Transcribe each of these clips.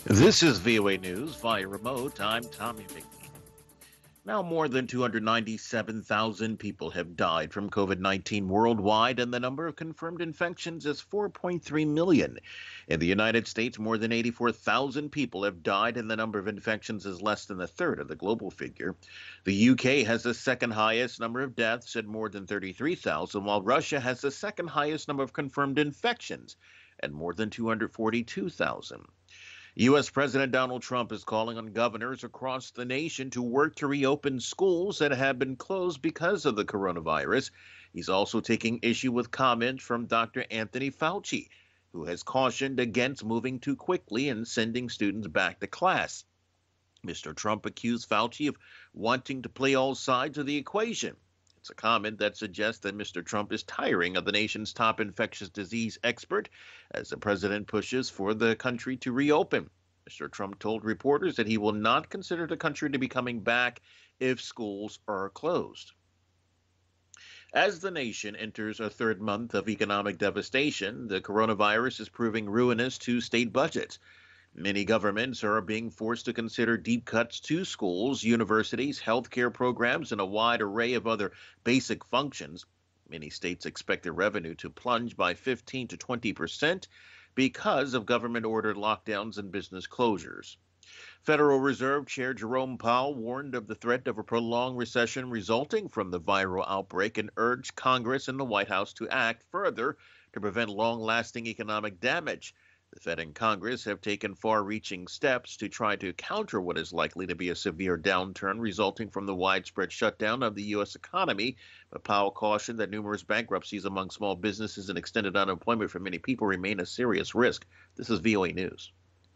This is VOA News via remote. I'm Tommy McNeil. Now, more than 297,000 people have died from COVID 19 worldwide, and the number of confirmed infections is 4.3 million. In the United States, more than 84,000 people have died, and the number of infections is less than a third of the global figure. The UK has the second highest number of deaths at more than 33,000, while Russia has the second highest number of confirmed infections at more than 242,000. U.S. President Donald Trump is calling on governors across the nation to work to reopen schools that have been closed because of the coronavirus. He's also taking issue with comments from Dr. Anthony Fauci, who has cautioned against moving too quickly and sending students back to class. Mr. Trump accused Fauci of wanting to play all sides of the equation. It's a comment that suggests that Mr. Trump is tiring of the nation's top infectious disease expert as the president pushes for the country to reopen. Mr. Trump told reporters that he will not consider the country to be coming back if schools are closed. As the nation enters a third month of economic devastation, the coronavirus is proving ruinous to state budgets. Many governments are being forced to consider deep cuts to schools, universities, healthcare programs, and a wide array of other basic functions. Many states expect their revenue to plunge by 15 to 20% because of government-ordered lockdowns and business closures. Federal Reserve Chair Jerome Powell warned of the threat of a prolonged recession resulting from the viral outbreak and urged Congress and the White House to act further to prevent long-lasting economic damage. The Fed and Congress have taken far-reaching steps to try to counter what is likely to be a severe downturn resulting from the widespread shutdown of the U.S. economy, but Powell cautioned that numerous bankruptcies among small businesses and extended unemployment for many people remain a serious risk. This is VOA News.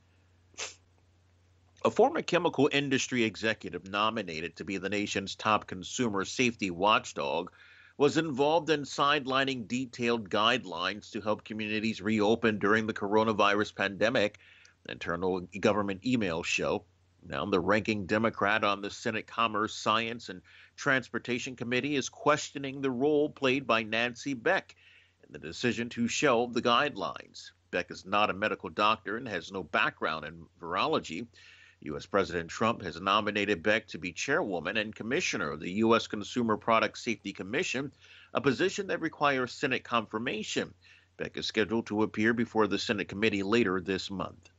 A former chemical industry executive nominated to be the nation's top consumer safety watchdog was involved in sidelining detailed guidelines to help communities reopen during the coronavirus pandemic, internal government emails show. Now, the ranking Democrat on the Senate Commerce, Science, and Transportation Committee is questioning the role played by Nancy Beck in the decision to shelve the guidelines. Beck is not a medical doctor and has no background in virology. U.S. President Trump has nominated Beck to be chairwoman and commissioner of the U.S. Consumer Product Safety Commission, a position that requires Senate confirmation. Beck is scheduled to appear before the Senate committee later this month.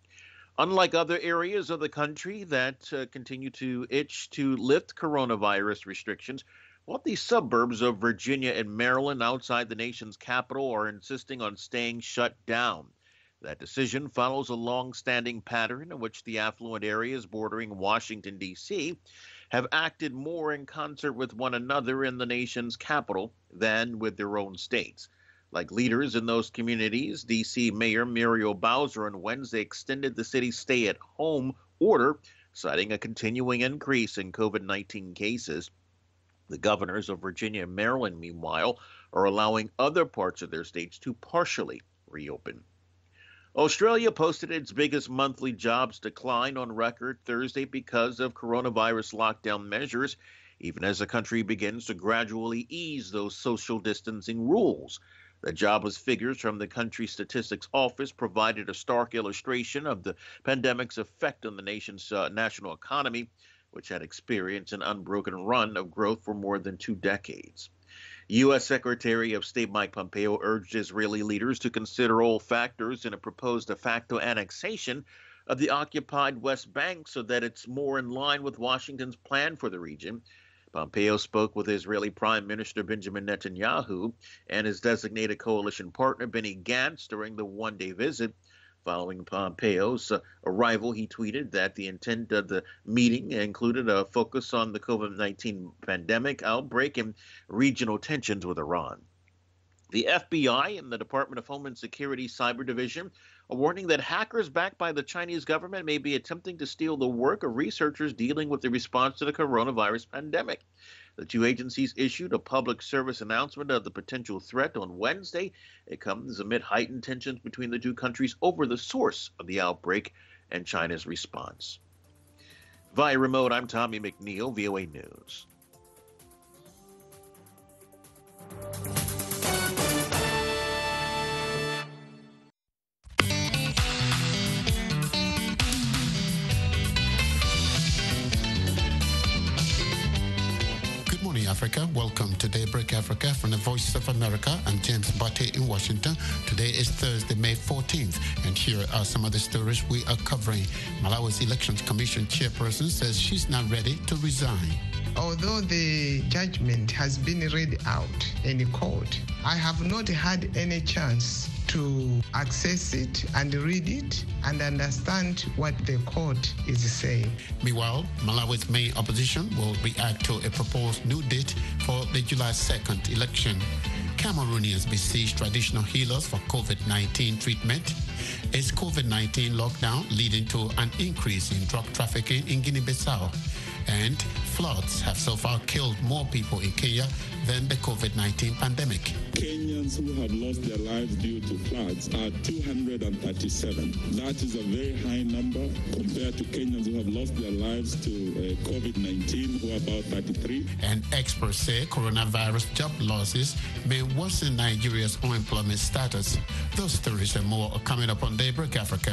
Unlike other areas of the country that continue to itch to lift coronavirus restrictions, the suburbs of Virginia and Maryland outside the nation's capital are insisting on staying shut down. That decision follows a long-standing pattern in which the affluent areas bordering Washington, D.C. have acted more in concert with one another in the nation's capital than with their own states. Like leaders in those communities, D.C. Mayor Muriel Bowser on Wednesday extended the city's stay-at-home order, citing a continuing increase in COVID-19 cases. The governors of Virginia and Maryland, meanwhile, are allowing other parts of their states to partially reopen. Australia posted its biggest monthly jobs decline on record Thursday because of coronavirus lockdown measures, even as the country begins to gradually ease those social distancing rules. The jobless figures from the country statistics office provided a stark illustration of the pandemic's effect on the nation's national economy, which had experienced an unbroken run of growth for more than 2 decades. U.S. Secretary of State Mike Pompeo urged Israeli leaders to consider all factors in a proposed de facto annexation of the occupied West Bank so that it's more in line with Washington's plan for the region. Pompeo spoke with Israeli Prime Minister Benjamin Netanyahu and his designated coalition partner Benny Gantz during the one-day visit. Following Pompeo's arrival, he tweeted that the intent of the meeting included a focus on the COVID-19 pandemic outbreak and regional tensions with Iran. The FBI and the Department of Homeland Security Cyber Division are warning that hackers backed by the Chinese government may be attempting to steal the work of researchers dealing with the response to the coronavirus pandemic. The two agencies issued a public service announcement of the potential threat on Wednesday. It comes amid heightened tensions between the two countries over the source of the outbreak and China's response. Via remote, I'm Tommy McNeil, VOA News. Africa. Welcome to Daybreak Africa from the Voice of America. I'm James Butte in Washington. Today is Thursday, May 14th, and here are some of the stories we are covering. Malawi's Elections Commission chairperson says she's not ready to resign. Although the judgment has been read out in court, I have not had any chance to access it and read it and understand what the court is saying. Meanwhile, Malawi's main opposition will react to a proposed new date for the July 2nd election. Cameroonians besiege traditional healers for COVID-19 treatment. Is COVID-19 lockdown leading to an increase in drug trafficking in Guinea-Bissau? And floods have so far killed more people in Kenya than the COVID-19 pandemic. Kenyans who have lost their lives due to floods are 237. That is a very high number compared to Kenyans who have lost their lives to COVID-19, who are about 33. And experts say coronavirus job losses may worsen Nigeria's unemployment status. Those stories and more are coming up on Daybreak Africa.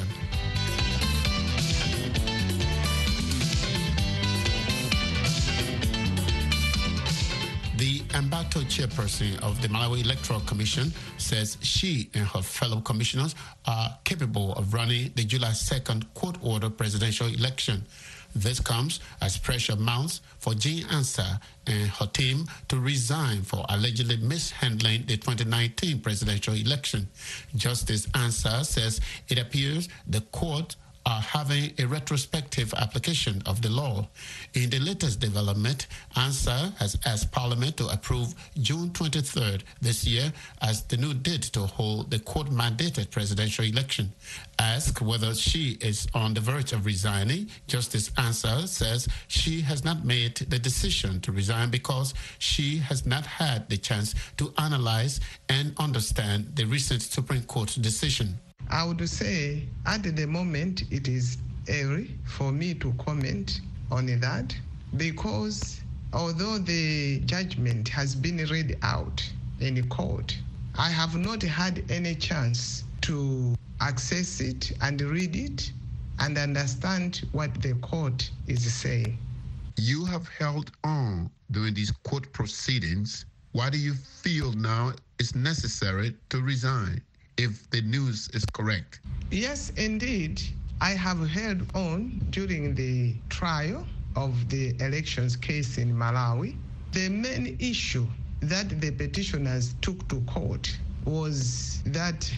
The Ambato chairperson of the Malawi Electoral Commission says she and her fellow commissioners are capable of running the July 2nd court-ordered presidential election. This comes as pressure mounts for Jean Ansah and her team to resign for allegedly mishandling the 2019 presidential election. Justice Ansah says it appears the court are having a retrospective application of the law. In the latest development, Ansah has asked Parliament to approve June 23rd this year as the new date to hold the court-mandated presidential election. Asked whether she is on the verge of resigning, Justice Ansah says she has not made the decision to resign because she has not had the chance to analyze and understand the recent Supreme Court decision. I would say at the moment it is early for me to comment on that because although the judgment has been read out in court, I have not had any chance to access it and read it and understand what the court is saying. You have held on during these court proceedings. Why do you feel now it's necessary to resign, if the news is correct? Yes, indeed. I have held on during the trial of the elections case in Malawi. The main issue that the petitioners took to court was that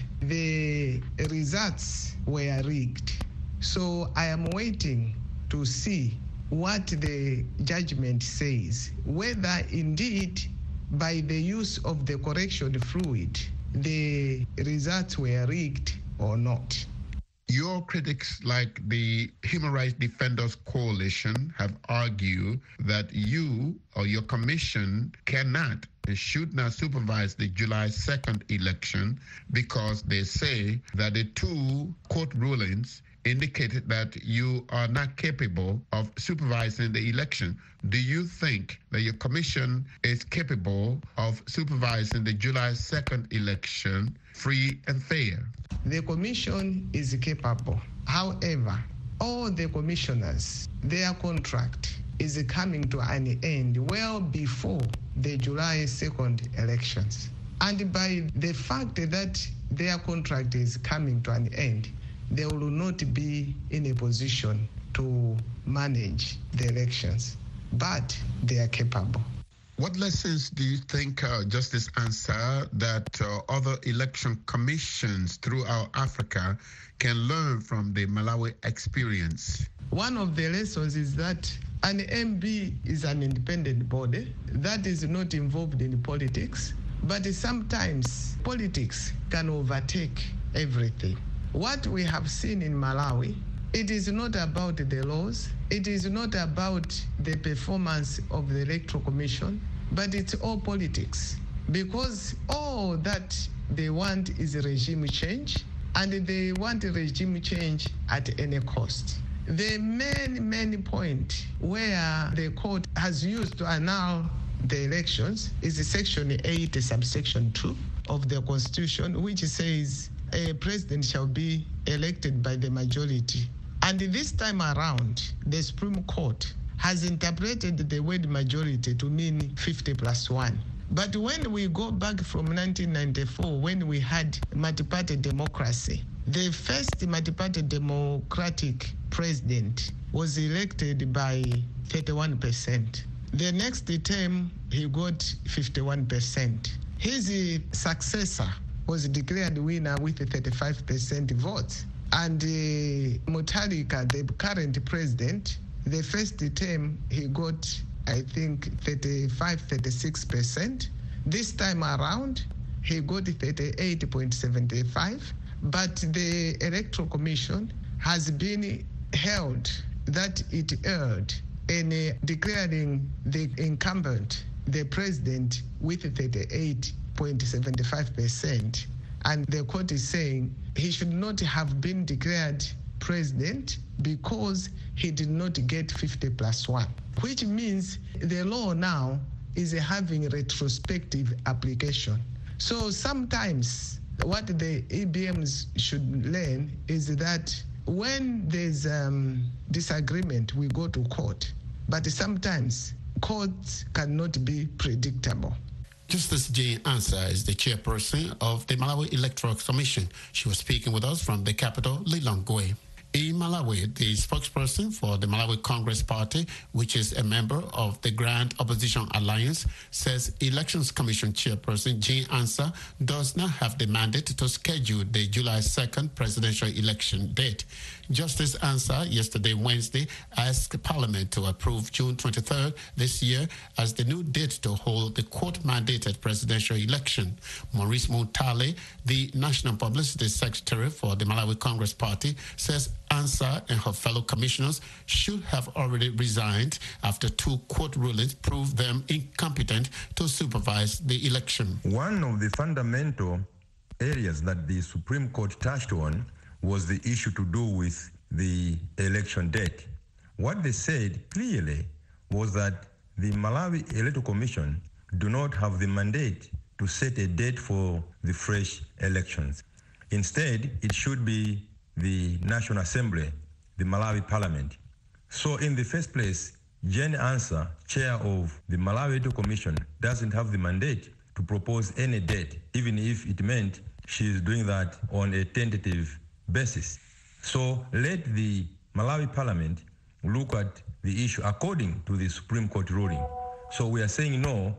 the results were rigged. So I am waiting to see what the judgment says, whether indeed by the use of the correction fluid the results were rigged or not. Your critics, like the Human Rights Defenders Coalition, have argued that you or your commission cannot and should not supervise the July 2nd election because they say that the two court rulings indicated that you are not capable of supervising the election. Do you think that your commission is capable of supervising the July 2nd election free and fair? The commission is capable. However, all the commissioners, their contract is coming to an end well before the July 2nd elections. And by the fact that their contract is coming to an end, they will not be in a position to manage the elections, but they are capable. What lessons do you think, Justice Ansah, that other election commissions throughout Africa can learn from the Malawi experience? One of the lessons is that an MB is an independent body that is not involved in politics, but sometimes politics can overtake everything. What we have seen in Malawi, it is not about the laws, it is not about the performance of the Electoral Commission, but it's all politics. Because all that they want is a regime change, and they want a regime change at any cost. The main point where the court has used to annul the elections is Section 8, subsection 2 of the Constitution, which says a president shall be elected by the majority. And this time around, the Supreme Court has interpreted the word majority to mean 50 plus 1. But when we go back from 1994, when we had multi-party democracy, the first multi-party democratic president was elected by 31%. The next term, he got 51%. His successor was declared winner with 35% votes. And Mutharika, the current president, the first term, he got, I think, 36%. This time around, he got 38.75%. But the Electoral Commission has been held that it erred in declaring the incumbent, the president, with 38.75%. And the court is saying he should not have been declared president because he did not get 50 plus 1, which means the law now is having retrospective application. So sometimes what the EBMs should learn is that when there's disagreement, we go to court. But sometimes courts cannot be predictable. Justice Jane Ansah is the chairperson of the Malawi Electoral Commission. She was speaking with us from the capital, Lilongwe. In Malawi, the spokesperson for the Malawi Congress Party, which is a member of the Grand Opposition Alliance, says Elections Commission chairperson Jane Ansah does not have the mandate to schedule the July 2nd presidential election date. Justice Ansah yesterday, Wednesday, asked Parliament to approve June 23rd this year as the new date to hold the court-mandated presidential election. Maurice Muntale, the National Publicity Secretary for the Malawi Congress Party, says Ansah and her fellow commissioners should have already resigned after 2 court rulings proved them incompetent to supervise the election. One of the fundamental areas that the Supreme Court touched on was the issue to do with the election date. What they said clearly was that the Malawi Electoral Commission do not have the mandate to set a date for the fresh elections. Instead, it should be the National Assembly, the Malawi Parliament. So in the first place, Jane Ansah, chair of the Malawi Electoral Commission, doesn't have the mandate to propose any date, even if it meant she is doing that on a tentative basis. So let the Malawi Parliament look at the issue according to the Supreme Court ruling. So we are saying no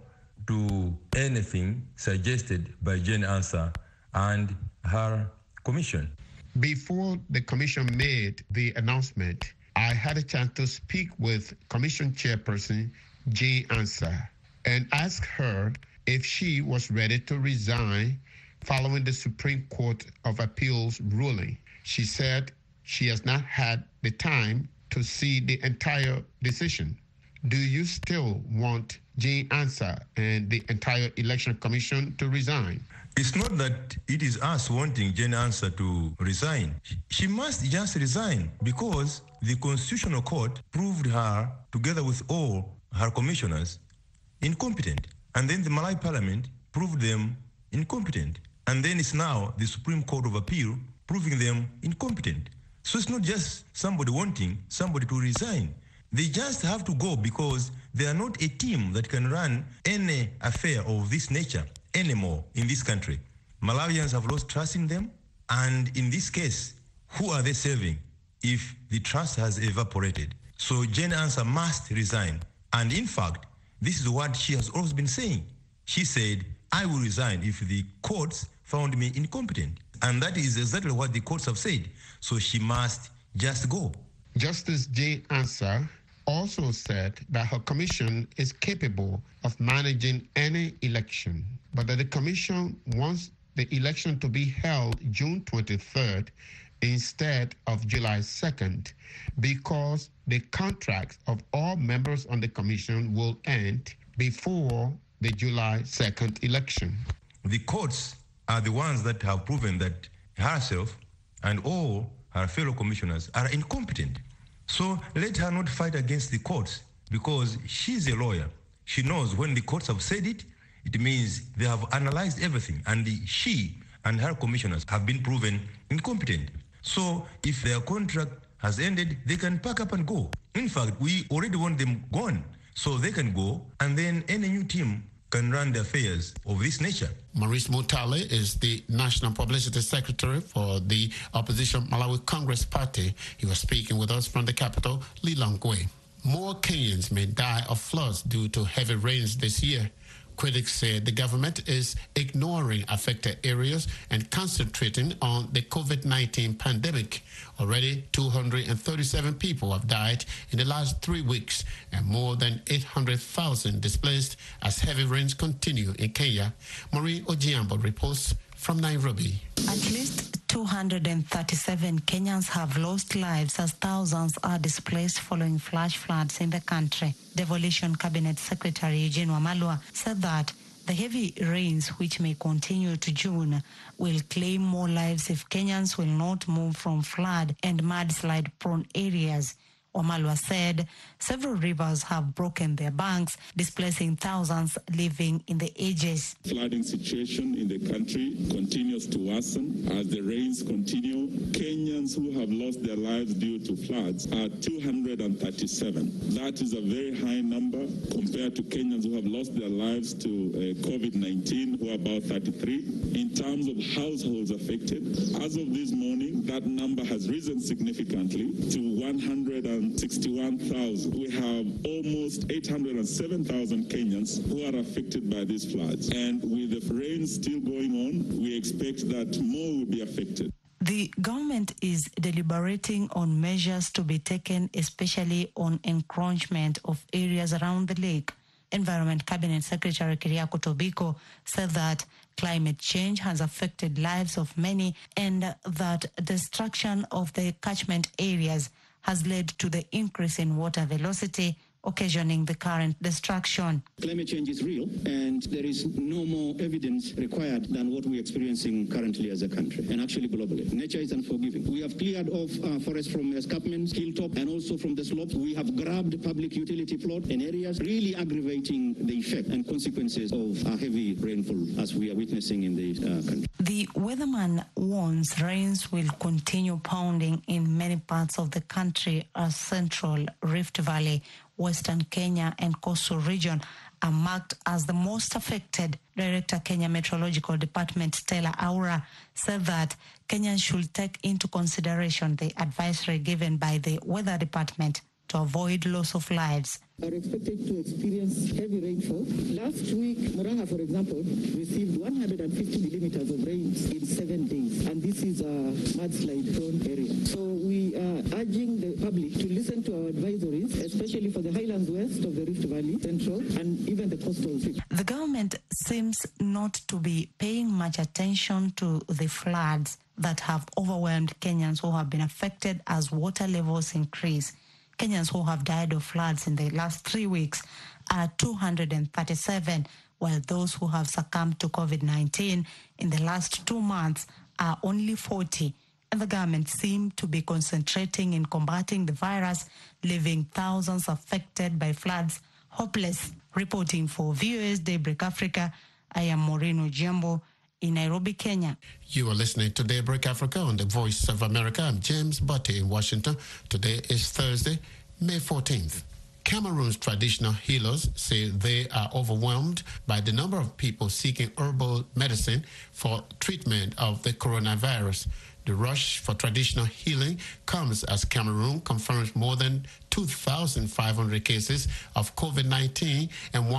to anything suggested by Jane Ansah and her commission. Before the commission made the announcement, I had a chance to speak with Commission Chairperson Jane Ansah and ask her if she was ready to resign following the Supreme Court of Appeals ruling. She said she has not had the time to see the entire decision. Do you still want Jane Ansah and the entire Election Commission to resign? It's not that it is us wanting Jane Ansah to resign. She must just resign because the Constitutional Court proved her, together with all her commissioners, incompetent. And then the Malawi Parliament proved them incompetent. And then it's now the Supreme Court of Appeal proving them incompetent. So it's not just somebody wanting somebody to resign. They just have to go because they are not a team that can run any affair of this nature anymore in this country. Malawians have lost trust in them, and in this case, who are they serving if the trust has evaporated? So Jane Ansah must resign. And in fact, this is what she has always been saying. She said, I will resign if the courts found me incompetent. And that is exactly what the courts have said. So she must just go. Justice Jane Ansah also said that her commission is capable of managing any election, but that the commission wants the election to be held June 23rd instead of July 2nd because the contracts of all members on the commission will end before the July 2nd election. The courts are the ones that have proven that herself and all her fellow commissioners are incompetent. So let her not fight against the courts because she's a lawyer. She knows when the courts have said it, it means they have analyzed everything, and she and her commissioners have been proven incompetent. So if their contract has ended, they can pack up and go. In fact, we already want them gone, so they can go, and then any new team can run the affairs of this nature. Maurice Mutale is the National Publicity Secretary for the opposition Malawi Congress Party. He was speaking with us from the capital, Lilongwe. More Kenyans may die of floods due to heavy rains this year. Critics say the government is ignoring affected areas and concentrating on the COVID-19 pandemic. Already, 237 people have died in the last 3 weeks and more than 800,000 displaced as heavy rains continue in Kenya. Maureen Ojiambo reports from Nairobi. At least 237 Kenyans have lost lives as thousands are displaced following flash floods in the country. Devolution Cabinet Secretary Eugene Wamalwa said that the heavy rains, which may continue to June, will claim more lives if Kenyans will not move from flood and mudslide-prone areas. Wamalwa said several rivers have broken their banks, displacing thousands living in the edges. Flooding situation in the country continues to worsen as the rains continue. Kenyans who have lost their lives due to floods are 237. That is a very high number compared to Kenyans who have lost their lives to COVID-19, who are about 33. In terms of households affected, as of this morning, that number has risen significantly to 161,000. We have almost 807,000 Kenyans who are affected by these floods. And with the rains still going on, we expect that more will be affected. The government is deliberating on measures to be taken, especially on encroachment of areas around the lake. Environment Cabinet Secretary Keriako Tobiko said that climate change has affected lives of many and that destruction of the catchment areas has led to the increase in water velocity, occasioning the current destruction. Climate change is real, and there is no more evidence required than what we're experiencing currently as a country, and actually globally. Nature is unforgiving. We have cleared off forests from escarpments, hilltop, and also from the slopes. We have grabbed public utility plot in areas, really aggravating the effect and consequences of heavy rainfall as we are witnessing in the country. The weatherman warns rains will continue pounding in many parts of the country as Central Rift Valley, Western Kenya and coastal region are marked as the most affected. Director Kenya Meteorological Department Stella Aura said that Kenyans should take into consideration the advisory given by the Weather Department to avoid loss of lives. Are expected to experience heavy rainfall. Last week, Murang'a, for example, received 150 millimeters of rain in 7 days, and this is a mudslide-prone area. So we are urging the public to listen to our advisories, especially for the highlands west of the Rift Valley, Central, and even the coastal cities. The government seems not to be paying much attention to the floods that have overwhelmed Kenyans who have been affected as water levels increase. Kenyans who have died of floods in the last 3 weeks are 237, while those who have succumbed to COVID-19 in the last 2 months are only 40. And the government seemed to be concentrating in combating the virus, leaving thousands affected by floods hopeless. Reporting for VOS Daybreak Africa, I am Maureen Ojiambo in Nairobi, Kenya. You are listening to Daybreak Africa on the Voice of America. I'm James Butte in Washington. Today is Thursday, May 14th. Cameroon's traditional healers say they are overwhelmed by the number of people seeking herbal medicine for treatment of the coronavirus. The rush for traditional healing comes as Cameroon confirms more than 2,500 cases of COVID-19 and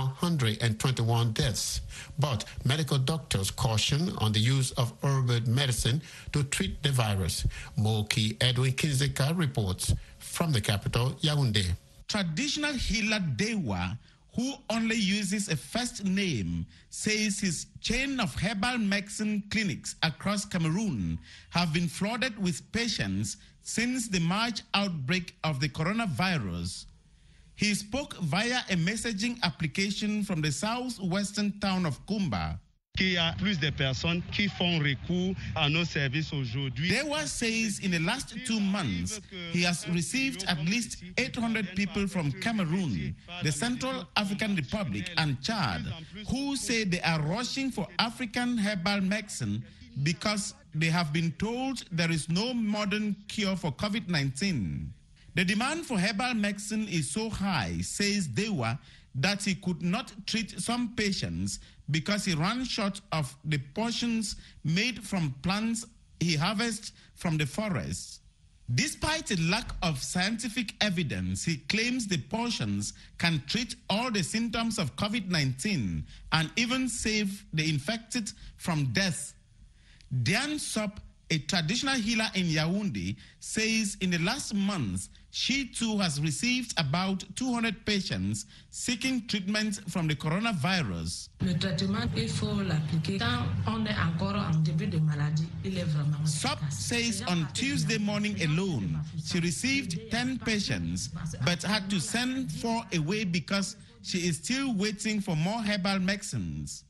121 deaths. But medical doctors caution on the use of herbal medicine to treat the virus. Moki Edwin Kinzeka reports from the capital, Yaoundé. Traditional healer Dewa, who only uses a first name, says his chain of herbal medicine clinics across Cameroon have been flooded with patients since the March outbreak of the coronavirus. He spoke via a messaging application from the southwestern town of Kumba. Dewa says in the last 2 months, he has received at least 800 people from Cameroon, the Central African Republic, and Chad, who say they are rushing for African herbal medicine because they have been told there is no modern cure for COVID-19. The demand for herbal medicine is so high, says Dewa, that he could not treat some patients because he ran short of the portions made from plants he harvests from the forest. Despite a lack of scientific evidence, he claims the portions can treat all the symptoms of COVID-19 and even save the infected from death. Diane Sop, a traditional healer in Yaoundé, says in the last month, she too has received about 200 patients seeking treatment from the coronavirus. Sop says on Tuesday morning alone, she received 10 patients, but had to send 4 away because she is still waiting for more herbal medicines.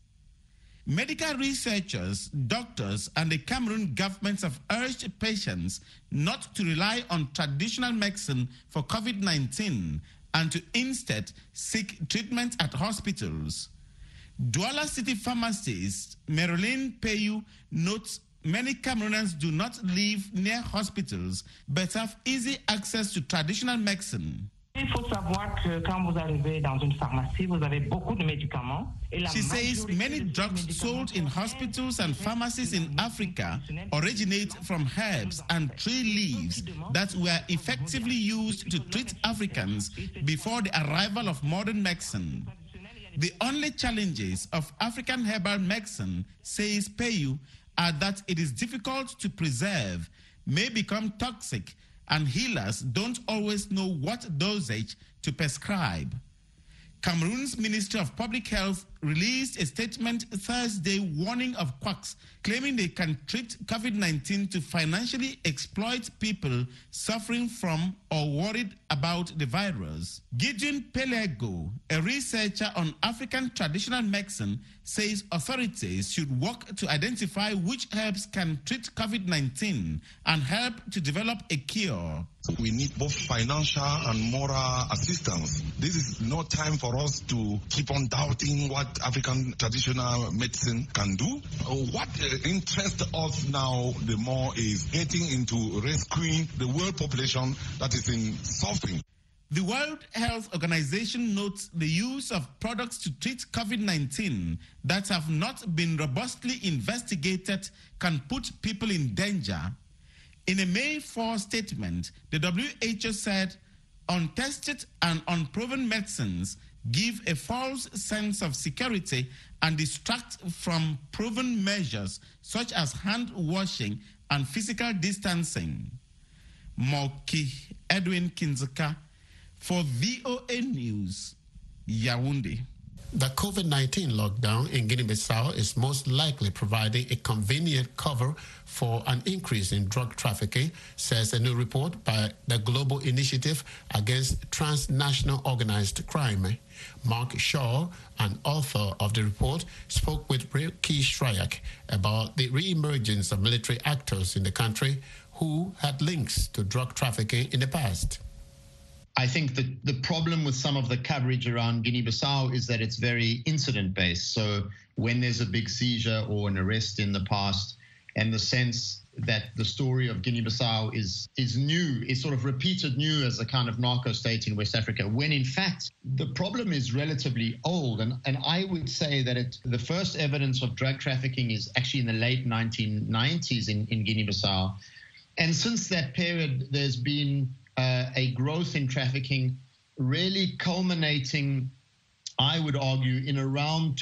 Medical researchers, doctors, and the Cameroon government have urged patients not to rely on traditional medicine for COVID-19 and to instead seek treatment at hospitals. Douala City pharmacist Marilyn Peyu notes many Cameroonians do not live near hospitals but have easy access to traditional medicine. Il faut savoir que quand vous arrivez dans une pharmacie, vous avez beaucoup de médicaments. She says many drugs sold in hospitals and pharmacies in Africa originate from herbs and tree leaves that were effectively used to treat Africans before the arrival of modern medicine. The only challenges of African herbal medicine, says Peyu, are that it is difficult to preserve, may become toxic, and healers don't always know what dosage to prescribe. Cameroon's Ministry of Public Health released a statement Thursday warning of quacks, claiming they can treat COVID-19 to financially exploit people suffering from or worried about the virus. Gideon Pelego, a researcher on African traditional medicine, says authorities should work to identify which herbs can treat COVID-19 and help to develop a cure. We need both financial and moral assistance. This is no time for us to keep on doubting what African traditional medicine can do. What interests us now the more is getting into rescuing the world population that is in suffering. The World Health Organization notes the use of products to treat COVID-19 that have not been robustly investigated can put people in danger. In a May 4 statement, the WHO said untested and unproven medicines give a false sense of security and distract from proven measures such as hand washing and physical distancing. Moki Edwin Kinzeka for VOA News, Yaoundé. The COVID-19 lockdown in Guinea-Bissau is most likely providing a convenient cover for an increase in drug trafficking, says a new report by the Global Initiative Against Transnational Organized Crime. Mark Shaw, an author of the report, spoke with Ricky Shryak about the re-emergence of military actors in the country who had links to drug trafficking in the past. I think that the problem with some of the coverage around Guinea-Bissau is that it's very incident-based. So when there's a big seizure or an arrest in the past, and the sense that the story of Guinea-Bissau is new, is sort of repeated new as a kind of narco state in West Africa, when in fact the problem is relatively old. And I would say that the first evidence of drug trafficking is actually in the late 1990s in Guinea-Bissau. And since that period, there's been a growth in trafficking really culminating, I would argue, in around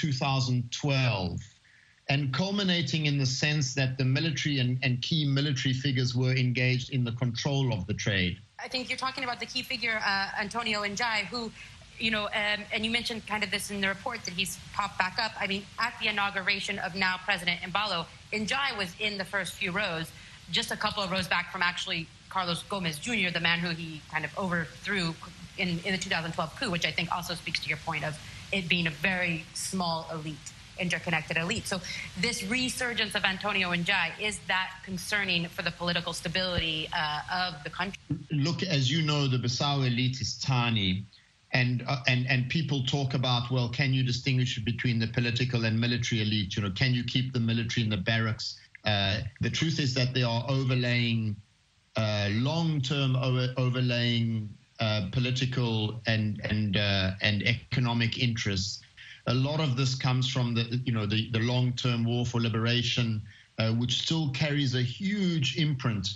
2012, and culminating in the sense that the military and key military figures were engaged in the control of the trade. I think you're talking about the key figure, Antonio Njai, who, you know, and you mentioned kind of this in the report that he's popped back up. I mean, at the inauguration of now President Embalo, Njai was in the first few rows, just a couple of rows back from actually Carlos Gomez Jr., the man who he kind of overthrew in the 2012 coup, which I think also speaks to your point of it being a very small elite, interconnected elite. So this resurgence of Antonio Njai, is that concerning for the political stability of the country? Look, as you know, the Bissau elite is tiny. And people talk about, well, can you distinguish between the political and military elite? You know, can you keep the military in the barracks? The truth is that they are overlaying long-term overlaying political and economic interests. A lot of this comes from the long-term war for liberation, which still carries a huge imprint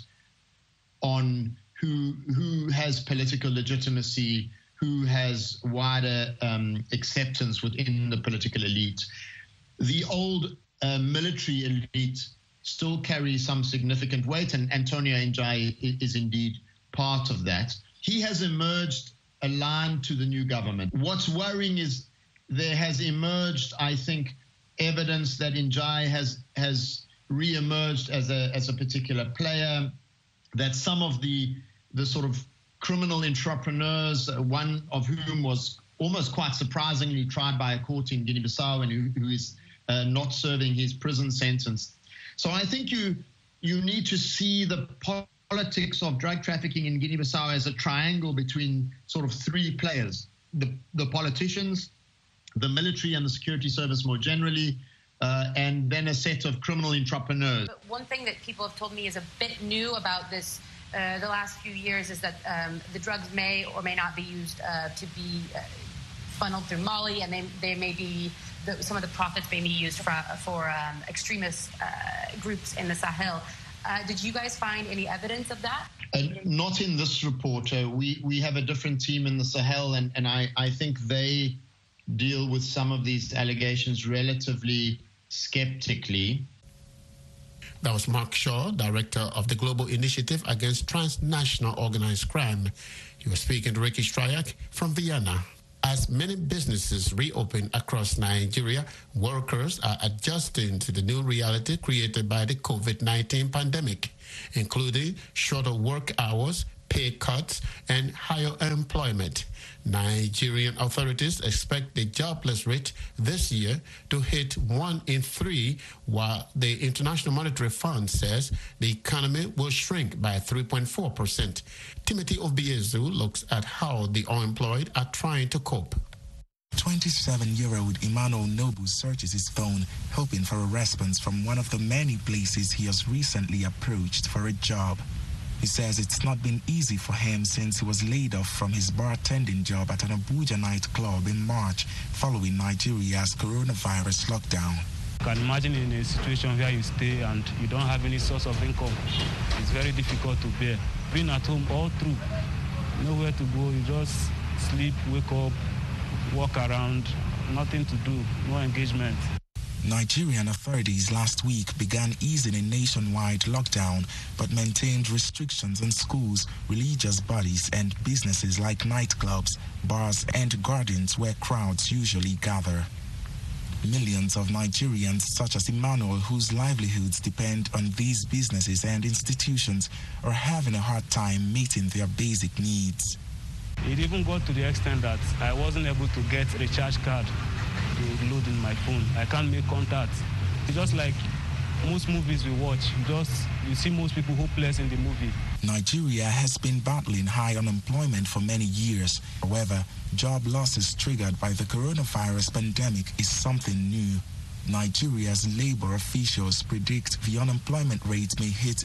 on who has political legitimacy, who has wider acceptance within the political elite. The old military elite still carries some significant weight, and Antonio Njai is indeed part of that. He has emerged aligned to the new government. What's worrying is there has emerged, I think, evidence that Njai has re-emerged as a particular player, that some of the sort of criminal entrepreneurs, one of whom was almost quite surprisingly tried by a court in Guinea-Bissau and who is not serving his prison sentence. So I think you need to see the politics of drug trafficking in Guinea-Bissau as a triangle between sort of three players: the politicians, the military and the security service more generally, and then a set of criminal entrepreneurs. But one thing that people have told me is a bit new about this the last few years is that the drugs may or may not be used to be funneled through Mali, and they may be some of the profits may be used for extremist groups in the Sahel. Did you guys find any evidence of that? Not in this report. We have a different team in the Sahel, and I think they deal with some of these allegations relatively skeptically. That was Mark Shaw, director of the Global Initiative Against Transnational Organized Crime. He was speaking to Ricky Stryak from Vienna. As many businesses reopen across Nigeria, workers are adjusting to the new reality created by the COVID-19 pandemic, including shorter work hours, pay cuts, and higher unemployment. Nigerian authorities expect the jobless rate this year to hit 1 in 3, while the International Monetary Fund says the economy will shrink by 3.4%. Timothy Obiezu looks at how the unemployed are trying to cope. 27-year-old Emmanuel Nobu searches his phone, hoping for a response from one of the many places he has recently approached for a job. He says it's not been easy for him since he was laid off from his bartending job at an Abuja nightclub in March following Nigeria's coronavirus lockdown. You can imagine in a situation where you stay and you don't have any source of income. It's very difficult to bear. Being at home all through, nowhere to go, you just sleep, wake up, walk around, nothing to do, no engagement. Nigerian authorities last week began easing a nationwide lockdown, but maintained restrictions on schools, religious bodies, and businesses like nightclubs, bars, and gardens where crowds usually gather. Millions of Nigerians, such as Emmanuel, whose livelihoods depend on these businesses and institutions, are having a hard time meeting their basic needs. It even got to the extent that I wasn't able to get a recharge card to load in my phone. I can't make contact. It's just like most movies we watch. You see most people hopeless in the movie. Nigeria has been battling high unemployment for many years. However, job losses triggered by the coronavirus pandemic is something new. Nigeria's labor officials predict the unemployment rate may hit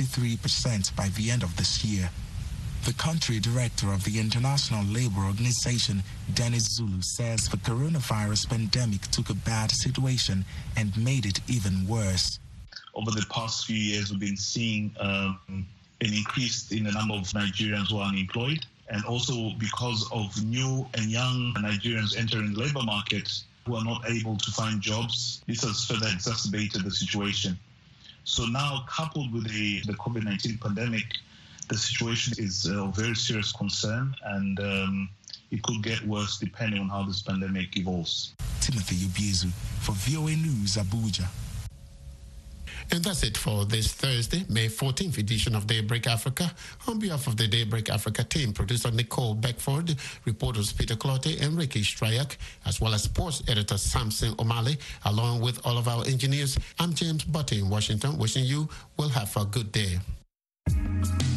33% by the end of this year. The country director of the International Labour Organization, Dennis Zulu, says the coronavirus pandemic took a bad situation and made it even worse. Over the past few years, we've been seeing an increase in the number of Nigerians who are unemployed, and also because of new and young Nigerians entering the labour market who are not able to find jobs. This has further exacerbated the situation. So now, coupled with the COVID-19 pandemic, the situation is a very serious concern, and it could get worse depending on how this pandemic evolves. Timothy Obiezu for VOA News, Abuja. And that's it for this Thursday, May 14th edition of Daybreak Africa. On behalf of the Daybreak Africa team, producer Nicole Beckford, reporters Peter Clotte and Ricky Stryak, as well as sports editor Samson O'Malley, along with all of our engineers, I'm James Butte in Washington, wishing you will have a good day.